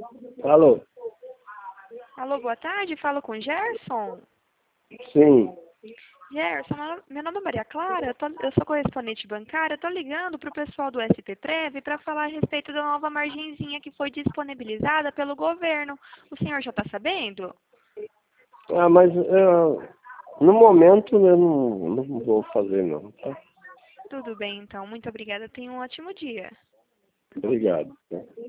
Alô? Alô, boa tarde, falo com Gerson. Sim. Gerson, meu nome é Maria Clara, eu sou correspondente bancária, estou ligando para o pessoal do SPPrev para falar a respeito da nova margenzinha que foi disponibilizada pelo governo. O senhor já está sabendo? Mas no momento eu não vou fazer não, tá? Tudo bem, então. Muito obrigada. Tenha um ótimo dia. Obrigado. Tá?